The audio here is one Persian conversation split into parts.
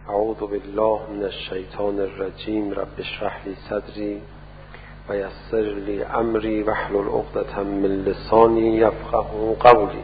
اعوذ بالله من الشیطان الرجیم. رب اشرح لی صدری و یسر لی امری واحلل عقدة من لسانی یفقهوا قولی.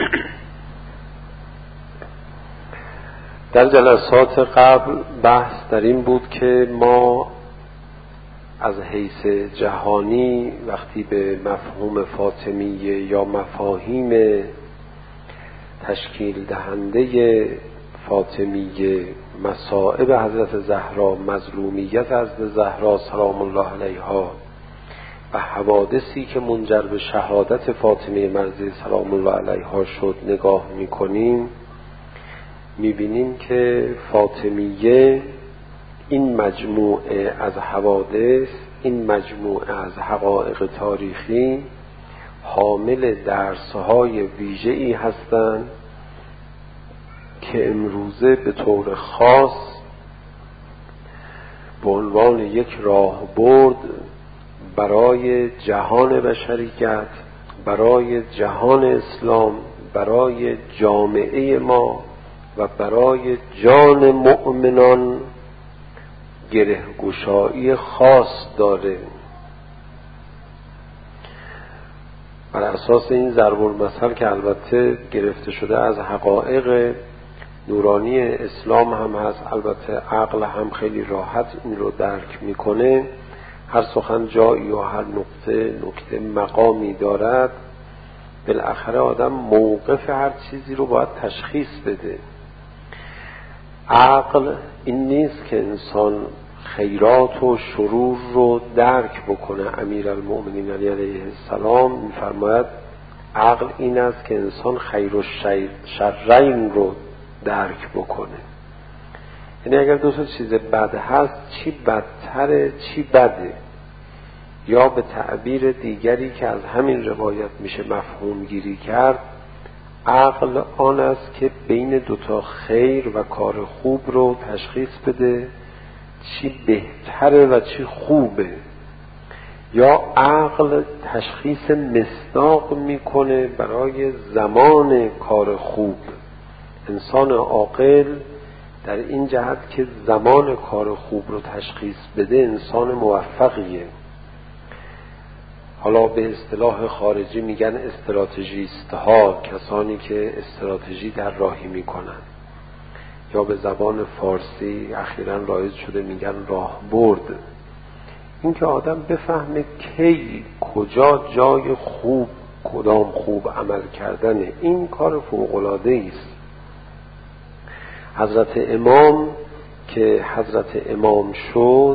در جلسات قبل بحث در این بود که ما از حیث جهانی وقتی به مفهوم فاطمیه یا مفاهیم تشکیل دهنده فاطمیه، مصائب حضرت زهرا، مظلومیت حضرت زهرا سلام الله علیها و حوادثی که منجر به شهادت فاطمه مرضیه سلام الله علیها شد نگاه میکنیم، میبینیم که فاطمیه این مجموعه از حوادث، این مجموعه از حقایق تاریخی حامل درس‌های ویژه‌ای هستند که امروزه به طور خاص به عنوان یک راهبرد برای جهان بشریت، برای جهان اسلام، برای جامعه ما و برای جان مؤمنان گره‌گشایی خاص داره. بر اساس این ضرب المثل که البته گرفته شده از حقایق نورانی اسلام هم هست، البته عقل هم خیلی راحت این رو درک میکنه، هر سخن جایی و هر نکته مقامی دارد. بالاخره آدم موقف هر چیزی رو باید تشخیص بده. عقل این نیست که انسان خیرات و شرور رو درک بکنه. امیرالمؤمنین علیه السلام میفرماید عقل این است که انسان خیر و شرین رو درک بکنه. یعنی اگر دو تا چیز بد هست، چی بدتره چی بده، یا به تعبیر دیگری که از همین روایت میشه مفهوم گیری کرد، عقل آن است که بین دوتا خیر و کار خوب رو تشخیص بده، چی بهتره و چی خوبه. یا عقل تشخیص مصداق میکنه برای زمان کار خوب. انسان عاقل در این جهت که زمان کار خوب رو تشخیص بده انسان موفقیه. حالا به اصطلاح خارجی میگن استراتژیست ها، کسانی که استراتژی در راهی میکنن، یا به زبان فارسی اخیراً رایج شده میگن راهبرد. این که آدم بفهمه کی کجا جای خوب، کدام خوب عمل کردنه، این کار فوق‌العاده است. حضرت امام که حضرت امام شد،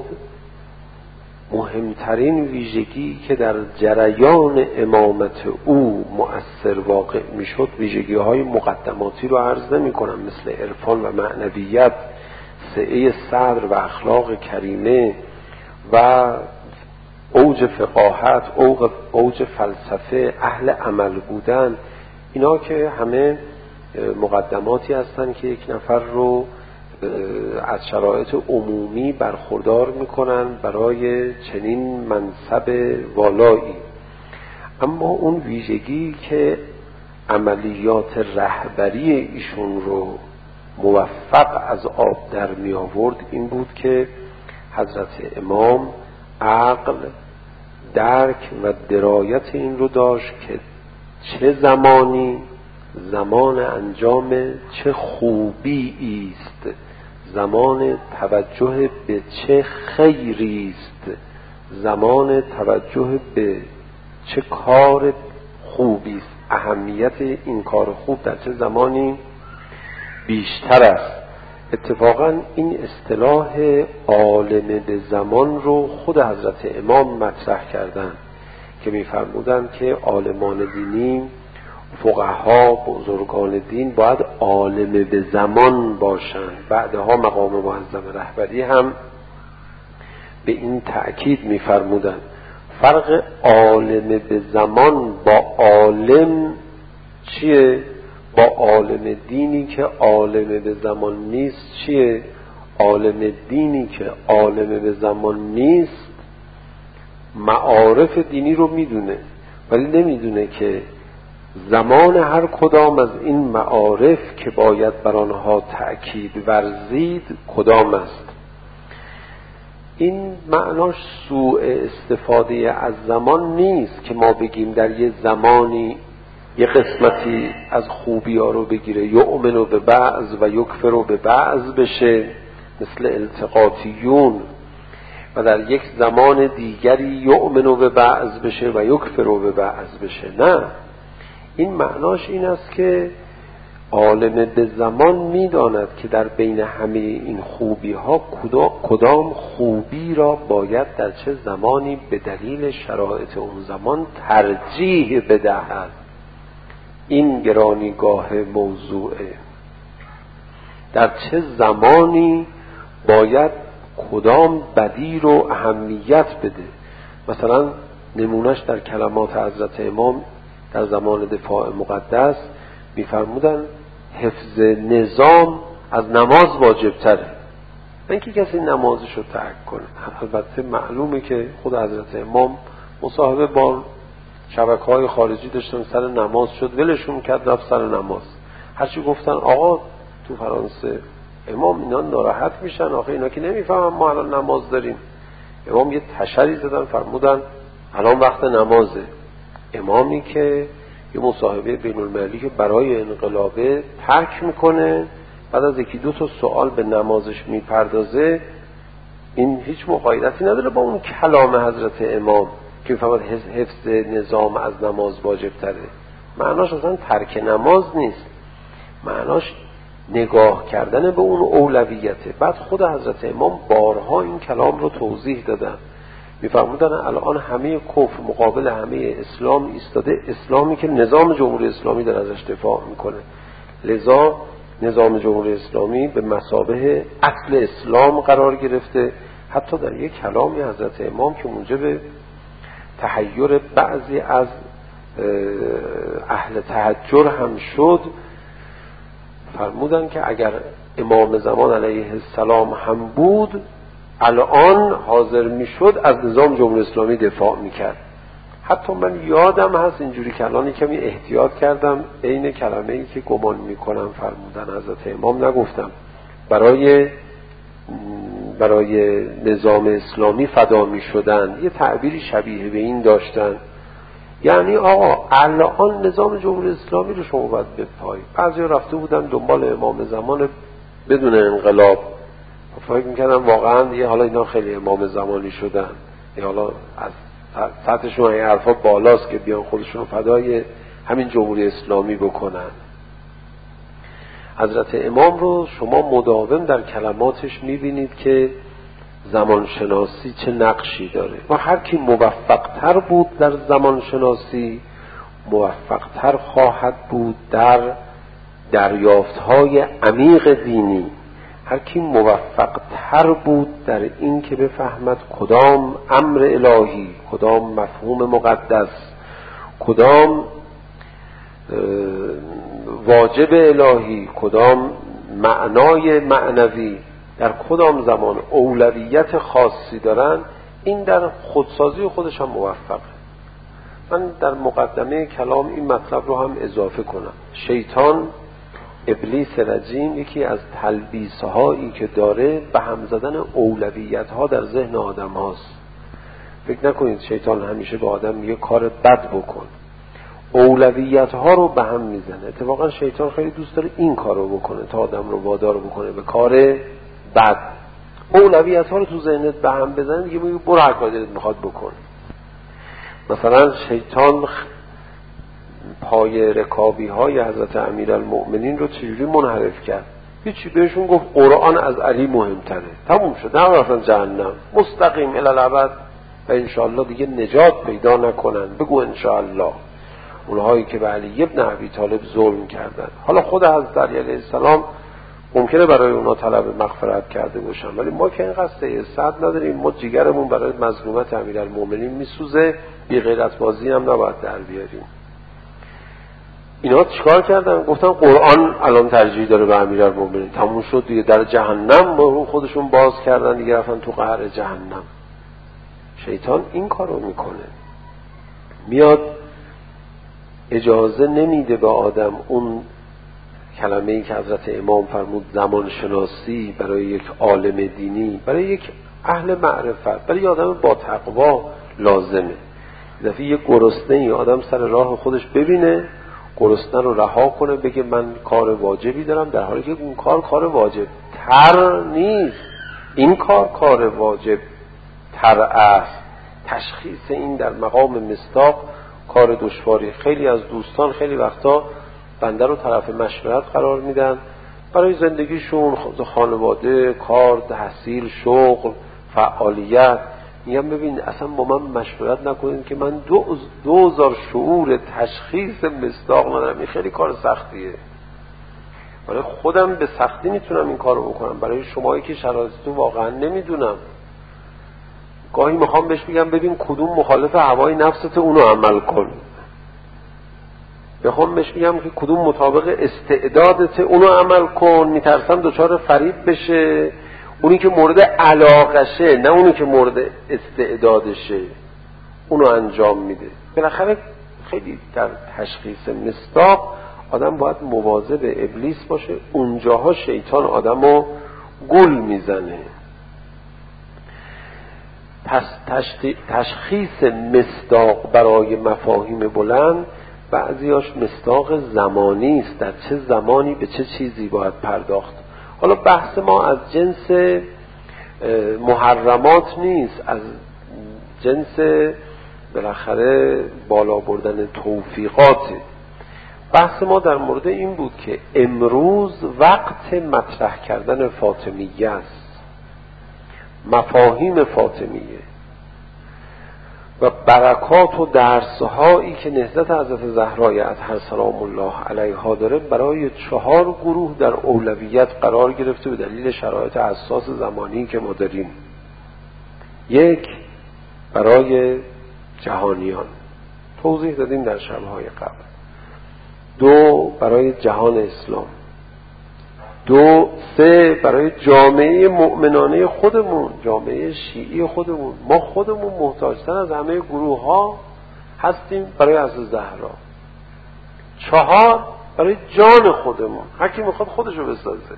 مهمترین ویژگی که در جریان امامت او مؤثر واقع میشد ویژگی های مقدماتی رو عرض نمی کنم، مثل عرفان و معنویت، سعه صدر و اخلاق کریمه و اوج فقاهت، اوج فلسفه، اهل عمل بودن. اینا که همه مقدماتی هستند که یک نفر رو از شرایط عمومی برخوردار میکنن برای چنین منصب والایی. اما اون ویژگی که عملیات رهبری ایشون رو موفق از آب در می آورد این بود که حضرت امام عقل، درک و درایت این رو داشت که چه زمانی زمان انجام چه خوبی است، زمان توجه به چه خیری است، زمان توجه به چه کار خوبی است، اهمیت این کار خوب در چه زمانی بیشتر است. اتفاقا این اصطلاح عالم به زمان رو خود حضرت امام مطرح کردن که می‌فرمودند که عالمان دینی، فقها، بزرگان دین باید عالم به زمان باشند. بعدها مقام معظم رهبری هم به این تأکید می‌فرمودند. فرق عالم به زمان با عالم چیه؟ با عالم دینی که عالم به زمان نیست چیه؟ عالم دینی که عالم به زمان نیست معارف دینی رو میدونه ولی نمیدونه که زمان هر کدام از این معارف که باید بر آنها تأکید ورزید کدام است. این معناش سوء استفاده از زمان نیست که ما بگیم در یه زمانی یه قسمتی از خوبی ها رو بگیره، یؤمن به بعض و یکفر به بعض بشه مثل التقاطیون، و در یک زمان دیگری یؤمن به بعض بشه و یکفر به بعض بشه. نه، این معناش این است که عالم به زمان میداند که در بین همه این خوبی ها کدام خوبی را باید در چه زمانی به دلیل شرایط اون زمان ترجیح بدهد. این گرانیگاه موضوعه، در چه زمانی باید کدام بدی رو اهمیت بده. مثلا نمونش در کلمات حضرت امام در زمان دفاع مقدس میفرمودن حفظ نظام از نماز واجب تره، نه اینکه کسی نمازش رو ترک کنه. البته معلومه که خود حضرت امام مصاحبه با شبکه‌های خارجی داشتن، سر نماز شد ولشون کرد رفت سر نماز. هرچی گفتن آقا تو فرانسه امام اینا ناراحت میشن، آخه اینا که نمیفهمن ما الان نماز داریم. امام یه تشری زدن فرمودن الان وقت نمازه. امامی که یه مصاحبه بین المللی که برای انقلابه ترک میکنه، بعد از یکی دو تا سوال به نمازش میپردازه، این هیچ مقایدتی نداره با اون کلام حضرت امام که میفهمد حفظ نظام از نماز واجب تره. معناش اصلا ترک نماز نیست، معناش نگاه کردن به اون اولویته. بعد خود حضرت امام بارها این کلام رو توضیح دادن، میفرمودن الان همه کفر مقابل همه اسلام ایستاده، اسلامی که نظام جمهوری اسلامی در ازش دفاع میکنه. لذا نظام جمهوری اسلامی به مثابه اصل اسلام قرار گرفته. حتی در یک کلامی حضرت امام که موجب تحیر بعضی از اهل تحجر هم شد، فرمودن که اگر امام زمان علیه السلام هم بود الان حاضر میشد از نظام جمهوری اسلامی دفاع میکرد. حتی من یادم هست اینجوری کلانی کمی احتیاط کردم، عین کلمه‌ای که گمان میکنم فرمودن حضرت امام نگفتم، برای نظام اسلامی فدا میشدن، یه تعبیری شبیه به این داشتن. یعنی آقا الان نظام جمهوری اسلامی رو شما باید بپایید. بعضی رفته بودن دنبال امام زمان بدون انقلاب، فکر میکردم واقعا دیگه حالا اینا خیلی امام زمانی شدن، یا حالا از سطحشون این حرفا بالاست که بیان خودشون رو فدای همین جمهوری اسلامی بکنن. حضرت امام رو شما مداوم در کلماتش میبینید که زمانشناسی چه نقشی داره و هر کی موفق‌تر بود در زمانشناسی موفق‌تر خواهد بود در دریافت‌های عمیق دینی. هر کی موفق‌تر بود در این که بفهمد کدام امر الهی، کدام مفهوم مقدس، کدام واجب الهی، کدام معنای معنوی در کدام زمان اولویت خاصی دارن، این در خودسازی خودش هم موفقه. من در مقدمه کلام این مطلب رو هم اضافه کنم. شیطان، ابلیس رجیم، یکی از تلبیس‌هایی که داره به هم زدن اولویت‌ها در ذهن آدم هاست. فکر نکنید شیطان همیشه به آدم میگه کار بد بکن، اولویت‌ها رو به هم میزنه. اتفاقا شیطان خیلی دوست داره این کار رو بکنه تا آدم رو وادار بکنه به کار بد. اولویت‌ها رو تو ذهنت به هم بزنه دیگه میگه برو هر کاری دلت میخواد بکن. مثلا شیطان پای رکابی های حضرت امیرالمؤمنین رو چجوری منحرف کرد؟ هیچی، بهشون گفت قرآن از علی مهمتره، تموم شد، نه رفتن جهنم، مستقیم الی الابد و انشاءالله دیگه نجات پیدا نکنن. بگو انشاءالله. اونهایی که به علی ابن ابی طالب ظلم کردن، حالا خود حضرت علی علیه السلام ممکنه برای اونا طلب مغفرت کرده باشن، ولی ما که اینقدر سعادت نداریم، ما جیگرمون برای مظلومت امیرالمؤمنین میسوزه، بی غیرت بازی هم نباید در بیاریم. اینا چیکار کردن؟ گفتن قرآن الان ترجیح داره به امیرالمؤمنین، تموم شد دیگه، در جهنم رو خودشون باز کردن دیگه، رفتن تو قعر جهنم. شیطان این کارو میکنه، میاد اجازه نمیده به آدم اون کلمه ای که حضرت امام فرمود زمان شناسی برای یک عالم دینی، برای یک اهل معرفت، برای آدم با تقوا لازمه. دفعه یک گرسنه آدم سر راه خودش ببینه، گرسنه رو رها کنه، بگه من کار واجبی دارم، در حالی که اون کار واجب تر نیست. این کار واجب تر است. تشخیص این در مقام مصداق کار دشواری. خیلی از دوستان خیلی وقتا بنده رو طرف مشورت قرار میدن برای زندگیشون، خانواده، کار، تحصیل، شغل، فعالیت. میگم ببین اصلا با من مشورت نکنید که من 2000 شعور تشخیص مصداق ندارم. این خیلی کار سختیه. برای خودم به سختی میتونم این کارو بکنم، برای شمایی که شرایطتون واقعا نمیدونم. گاهی میخوام بهش بگم ببین کدوم مخالف هوای نفست اونو عمل کن، بخوام بهش بگم که کدوم مطابق استعدادت اونو عمل کن. میترسم دچار فریب بشه اونی که مورد علاقشه، نه اونی که مورد استعدادشه اونو انجام میده. بالاخره خیلی در تشخیص مصداق آدم باید مواظب ابلیس باشه. اونجاها شیطان آدمو گول میزنه. پس تشخیص مصداق برای مفاهیم بلند بعضیاش مصداق زمانی است، در چه زمانی به چه چیزی باید پرداخت. حالا بحث ما از جنس محرمات نیست، از جنس بالاخره بالا بردن توفیقاته. بحث ما در مورد این بود که امروز وقت مطرح کردن فاطمیه است، مفاهیم فاطمیه و برکات و درسهایی که نهضت حضرت زهرای اطهر سلام الله علیها داره برای 4 گروه در اولویت قرار گرفته به دلیل شرایط حساس زمانی که ما داریم. 1 برای جهانیان، توضیح دادیم در شب‌های قبل. 2 برای جهان اسلام. 2 3 برای جامعه مؤمنانه خودمون، جامعه شیعی خودمون. ما خودمون محتاجتر از همه گروه ها هستیم برای حضرت زهرا. 4 برای جان خودمون، هر کی میخواد خودشو بسازه.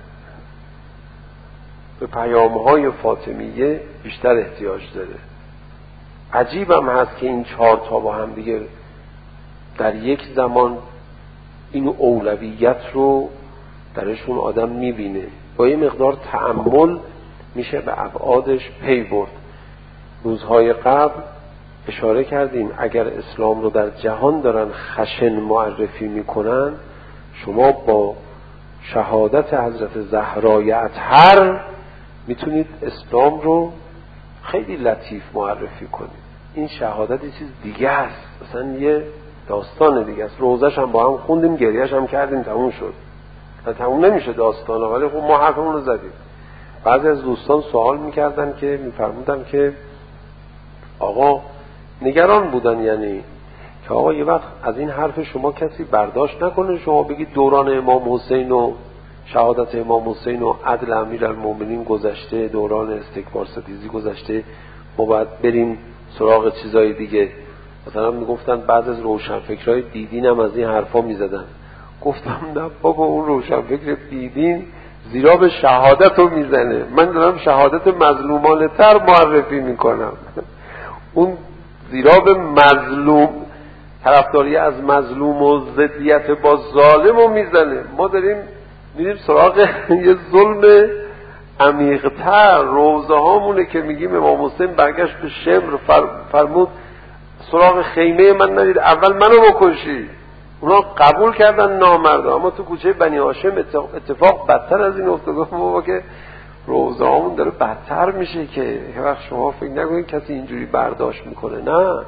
به پیام‌های فاطمیه بیشتر احتیاج داره. عجیبم هست که این 4 تا با هم دیگه در یک زمان این اولویت رو درشون آدم میبینه. با یه مقدار تأمل میشه به ابعادش پی برد. روزهای قبل اشاره کردیم اگر اسلام رو در جهان دارن خشن معرفی میکنن، شما با شهادت حضرت زهرای اطهر میتونید اسلام رو خیلی لطیف معرفی کنید. این شهادت یه چیز دیگه است، مثلا یه داستان دیگه است. روزش هم با هم خوندیم، گریهش هم کردیم، تموم شد. تموم نمیشه داستانه، ولی خب ما حرفمون رو زدیم. بعضی از دوستان سوال میکردن که میفرمودن که آقا نگران بودن، یعنی که آقا یه وقت از این حرف شما کسی برداشت نکنه، شما بگید دوران امام حسین و شهادت امام حسین و عدل امیرالمومنین گذشته، دوران استکبار ستیزی گذشته، ما باید بریم سراغ چیزای دیگه. مثلا میگفتن بعض از روشنفکرای دیدین هم از این حرفا میزدن. گفتم نه بابا، اون روشنفکر بیدین زیرا به شهادت رو میزنه، من دارم شهادت مظلومانه تر معرفی میکنم. اون زیرا به مظلوم، طرفداری از مظلوم و ضدیت با ظالم رو میزنه. ما داریم میریم سراغ یه ظلم عمیق‌تر. روزه هامونه که میگیم امام حسین برگشت به شمر، فرمود سراغ خیمه من ندید، اول منو بکشی. اونا قبول کردن نامردا، اما تو کوچه بنی هاشم اتفاق بدتر از این افتاد. بابا که روزه هامون داره بدتر میشه که یه وقت شما فکر نکنید کسی اینجوری برداشت میکنه. نه،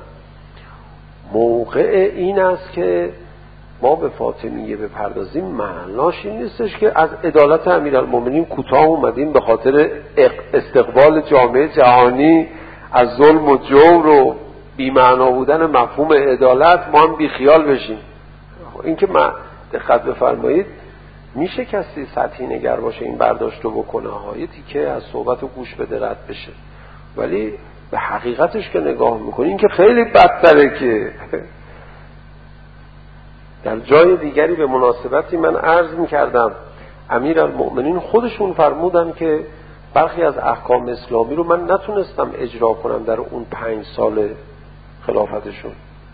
موقع این است که ما به فاطمیه بپردازیم. معناش این نیستش که از عدالت امیرالمومنین کوتاه اومدیم به خاطر استقبال جامعه جهانی از ظلم و جور و بی‌معنا بودن مفهوم عدالت ما هم بیخیال بشیم. این که ما دقت بفرمایید، میشه کسی سطحی نگر باشه این برداشت رو بکنه، یه تیکه از صحبت رو گوش بده رد بشه، ولی به حقیقتش که نگاه میکنی این که خیلی بدتره. که در جای دیگری به مناسبتی من عرض می‌کردم امیرالمؤمنین خودشون فرمودن که برخی از احکام اسلامی رو من نتونستم اجرا کنم در اون 5 سال خلافتشون،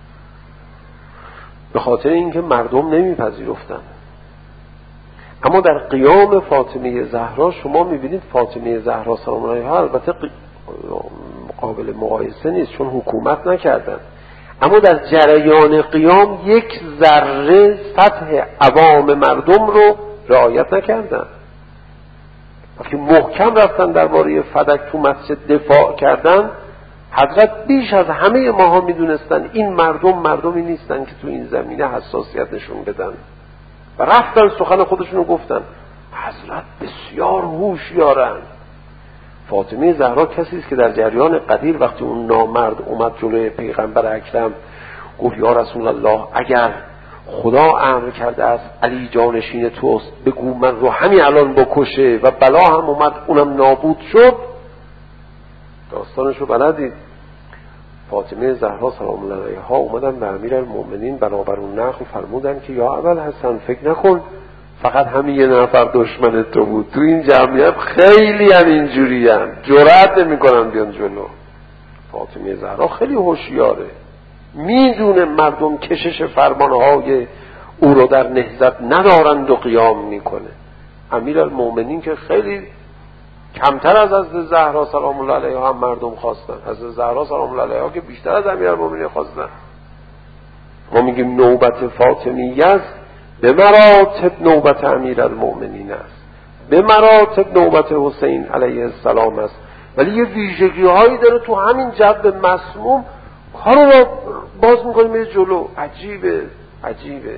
به خاطر اینکه مردم نمیپذیرفتن. اما در قیام فاطمه زهرا شما میبینید فاطمه زهرا سلام علیها البته قابل مقایسه نیست چون حکومت نکردن، اما در جریان قیام یک ذره سطح عوام مردم رو رعایت نکردن. وقتی محکم رفتن درباره فدک تو مسجد دفاع کردن، حضرت بیش از همه ماها میدونستن این مردمی نیستن که تو این زمینه حساسیت نشون بدن و رفتن سخن خودشونو گفتن. حضرت بسیار هوشیارن. فاطمه زهرا کسی است که در جریان قدیر وقتی اون نامرد اومد جلوی پیغمبر اکرم گفت یا رسول الله اگر خدا امر کرده است علی جانشین توست بگو من رو همین الان بکشه و بلا هم اومد اونم نابود شد. داستانشو بلدید. فاطمه زهرا سلام الله علیها اومدن به امیرالمؤمنین بنابر اون نقل فرمودن که یا ابوالحسن فکر نکن فقط همین یه نفر دشمن تو بود، تو این جمعیت خیلی هم اینجوری هم جرأت نمی‌کنن بیان جلو. فاطمه زهرا خیلی هوشیاره، میدونه مردم کشش فرمانهای او رو در نهضت ندارند و قیام میکنه. امیرالمؤمنین که خیلی کمتر از حضرت زهرا سلام الله علیها هم مردم خواستن، حضرت زهرا سلام الله علیها که بیشتر از امیرالمؤمنین خواستن. ما میگیم نوبت فاطمیه است، به مراتب نوبت امیرالمؤمنین است، به مراتب نوبت حسین علیه السلام است، ولی یه ویژگی هایی داره تو همین جو مسموم کارو رو باز میکنه میره جلو. عجیبه.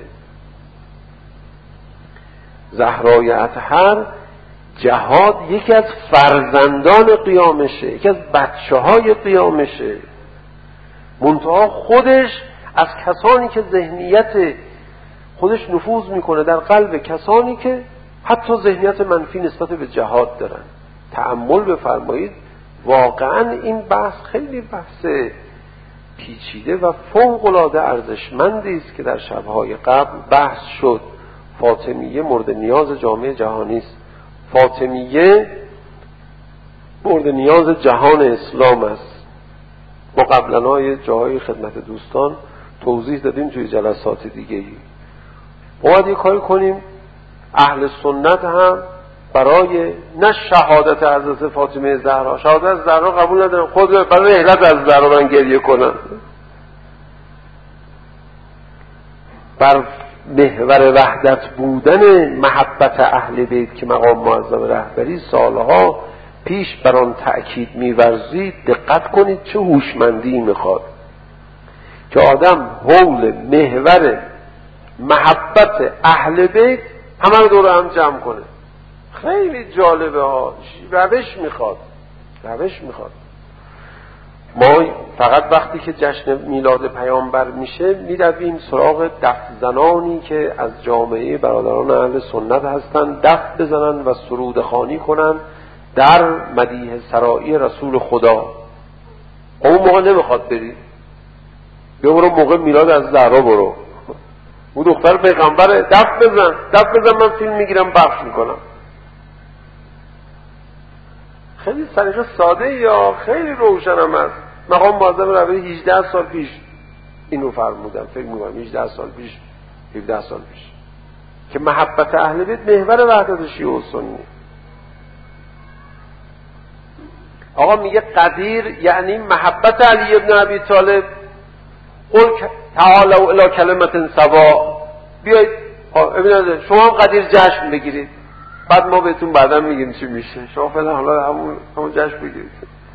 زهرای اطهر جهاد یکی از فرزندان قیامشه، یکی از بچه های قیامشه، منتها خودش از کسانی که ذهنیت خودش نفوذ میکنه در قلب کسانی که حتی ذهنیت منفی نسبت به جهاد دارن. تأمل بفرمایید، واقعا این بحث خیلی بحث پیچیده و فوق‌العاده ارزشمندی است که در شب‌های قبل بحث شد. فاطمیه مورد نیاز جامعه جهانی است. فاطمیه مورد نیاز جهان اسلام است. ما قبلا جاهای خدمت دوستان توضیح دادیم توی جلسات دیگه‌ای. باید یه کاری کنیم اهل سنت هم برای نه شهادت حضرت فاطمه زهرا، شهادت زهرا قبول ندارن، خود برای رحلت از زهرا من گریه کنن، بر محور وحدت بودن محبت اهل بیت که مقام معظم رهبری سالها پیش بر آن تأکید می‌ورزید. دقت کنید چه هوشمندی میخواد که آدم حول محور محبت اهل بیت همه رو دور هم جمع کنه. خیلی جالبه ها. روش میخواد. ما فقط وقتی که جشن میلاد پیامبر میشه میرویم سراغ دف زنانی که از جامعه برادران اهل سنت هستن، دف بزنن و سرود خوانی کنن در مدیح سرایی رسول خدا. اون موقع نمیخواد بری، بیا برو موقع میلاد از زهرا برو، اون دختر پیغمبره، دف بزن من فیلم میگیرم پخش میکنم. خیلی طریقه ساده یا خیلی روشنم است. مقام معظم رهبری 18 سال پیش اینو فرمودن، فکر می‌کنم 18 سال پیش 17 سال پیش، که محبت اهل بیت محور وحدت شیعه و سنی. آقا میگه قدیر یعنی محبت علی ابن ابی طالب. قل تعالوا الی کلمة سواء، بیایید ببینید شما هم قدیر جشن بگیرید، بعد ما بهتون بعدا میگیم چی میشه. شما فعلا حالا همون جشن بگیرید،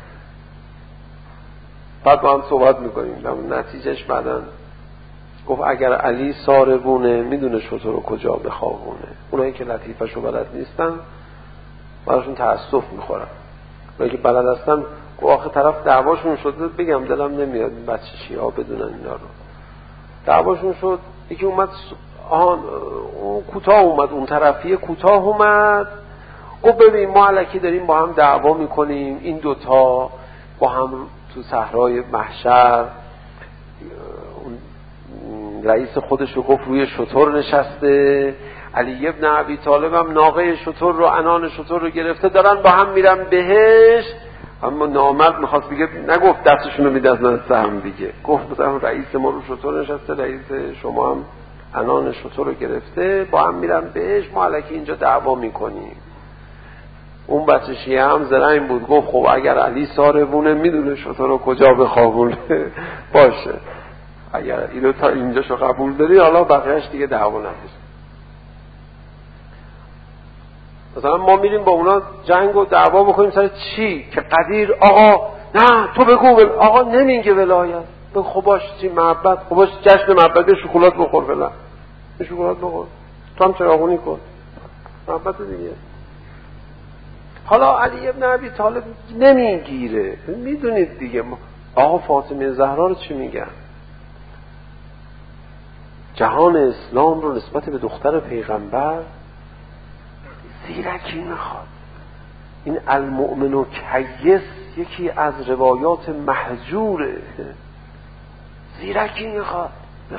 بعد با هم صحبت میکنیم. نتیجهش بعدا گفت اگر علی ساربونه میدونه شطور رو کجا بخوابونه. اونایی که لطیفه‌شو بلد نیستن براشون تأسف میخورن، اونایی که بلد هستن گفت آخه طرف دعواشون شده، بگم دلم نمیاد بچه شیعه بدونن اینا رو. دعواشون شد، یکی اومد اون کوتاه اومد، اون طرفیه کوتاه اومد، گفت ببین ما الکی داریم با هم دعوا میکنیم، این دوتا با هم تو صحرای محشر رئیس خودش رو گفت روی شتر نشسته، علی ابن ابی طالب هم ناقه شتر رو، عنان شتر رو گرفته، دارن با هم میرن بهشت. اما نامرد میخواست بگه، نگفت دستشون رو میدازن سهم دیگه، گفت مثلا رئیس ما رو شتر نشسته، رئیس شما هم عنان شتر رو گرفته، با هم میرن بهشت، ما الکی اینجا دعوا میکنیم. اون بچه شیعه هم زرنگ بود، گفت خب اگر علی ساربونه میدونه شتر رو کجا بخوابونه باشه، اگر اینو تا اینجاشو قبول داری حالا بقیهش دیگه دعوا نمیشه. مثلا ما میریم با اونا جنگ و دعوا بکنیم سر چی؟ که قدیر آقا نه تو بگو آقا نمیگه ولایت، بگو خب باش چی محبت، خب باش جشن محبت، شکلات بخور فلان، شکلات بخور، تو هم چراغونی کن، محبت دیگه. حالا علی ابن ابی طالب نمیگیره، میدونید دیگه. آقا فاطمه زهرا رو چی میگن؟ جهان اسلام رو نسبت به دختر پیغمبر زیرکی میخواد. این المؤمن و کیس یکی از روایات محجوره، زیرکی میخواد به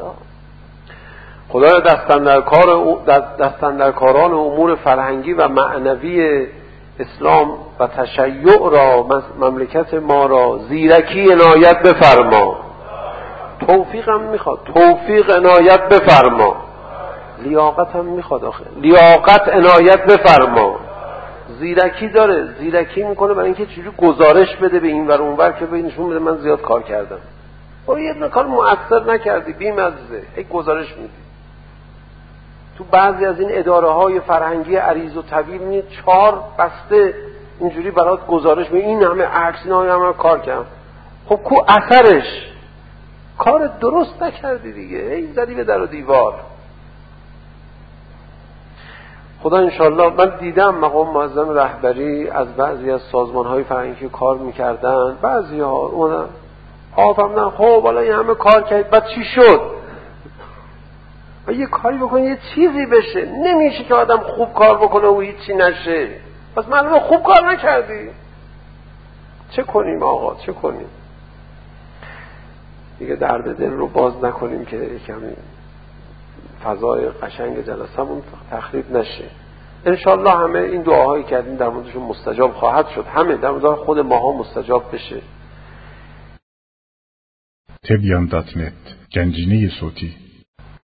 خدا دستن در کاران امور فرهنگی و معنوی اسلام و تشیع را، مملکت ما را زیرکی عنایت بفرما. توفیق هم میخواد، توفیق عنایت بفرما. لیاقت هم میخواد، آخه لیاقت عنایت بفرما. زیرکی داره، زیرکی میکنه برای اینکه چجوری گزارش بده به این ور اون ور، که به نشون بده من زیاد کار کردم. یه کار مؤثر نکردی، بی‌مزه، هی گزارش میدی. تو بعضی از این اداره های فرهنگی عریض و طویل میاد 4 بسته اینجوری برات گزارش میده، این همه عکس، این همه کار کردم. خب کو اثرش؟ کار درست نکردی دیگه، هی زدی به در و دیوار. خدا انشالله، من دیدم مقام معظم رهبری از بعضی از سازمان‌های فرهنگی کار میکردن، بعضی‌ها اونم آفهمدن خب حالا این همه کار کرد بعد چی شد؟ و یه کاری بکنی یه چیزی بشه. نمیشه که آدم خوب کار بکنه و هیچی نشه، پس معلومه خوب کار نکردی. چه کنیم آقا، چه کنیم دیگه؟ درد دل رو باز نکنیم که کمی فضای قشنگ جلسمون تخریب نشه. انشالله همه این دعاهایی کردیم در موردشون مستجاب خواهد شد، همه در مورد خود ماها مستجاب بشه. تبیان.net گنجینه صوتی